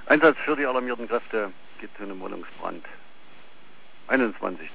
Einsatz für die alarmierten Kräfte geht zu einem Wohnungsbrand. 21.